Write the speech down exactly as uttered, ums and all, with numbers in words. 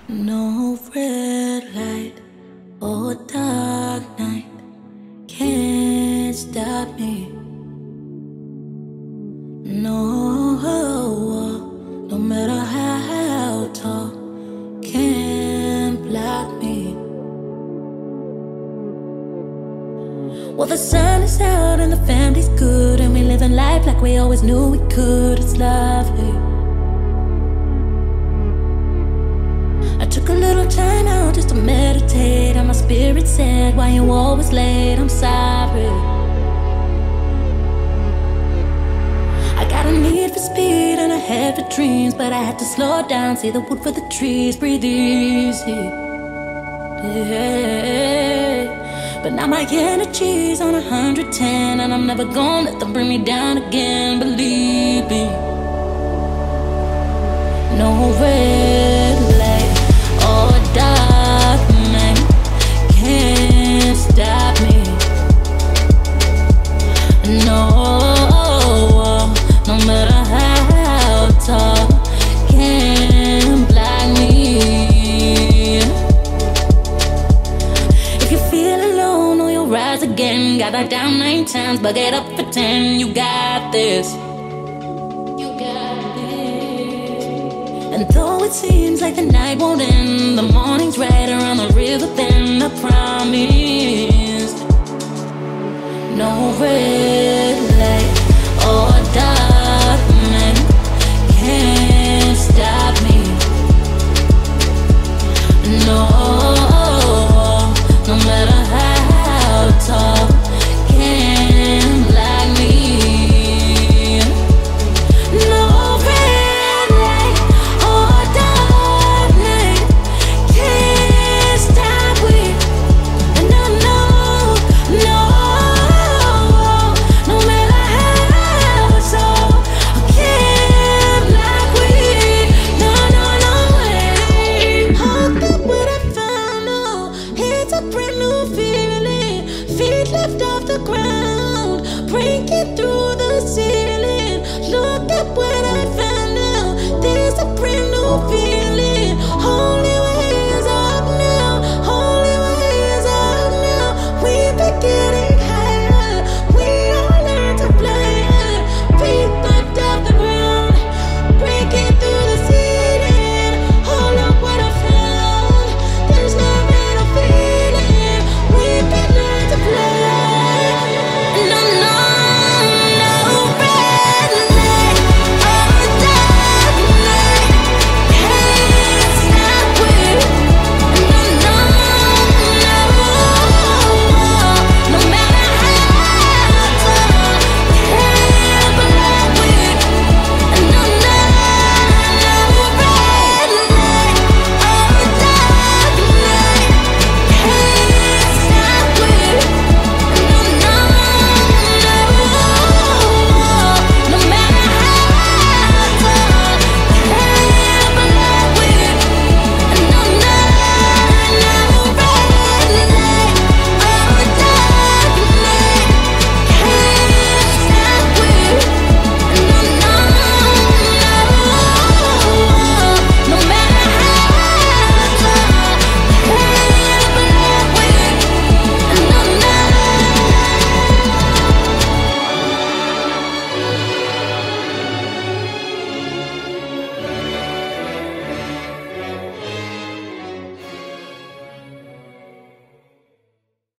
No red light or dark night can't stop me. No, no matter how tall can't block me. Well, the sun is out and the family's good, and we living life like we always knew we could. It's lovely. I took a little time out just to meditate, and my spirit said, why you always late? I'm sorry. I got a need for speed and a head for dreams, but I had to slow down, see the wood for the trees, breathe easy. Yeah. But now my energy's on a hundred ten, and I'm never gonna let them bring me down again, believe me. No red light or dark night can't stop me. No, no matter how tall can't block me. If you feel alone, or you'll rise again. Got knocked down nine times, but get up for ten. You got this. You got this. And though it seems like the night won't end, the morning's right around the river bend. I promise. No red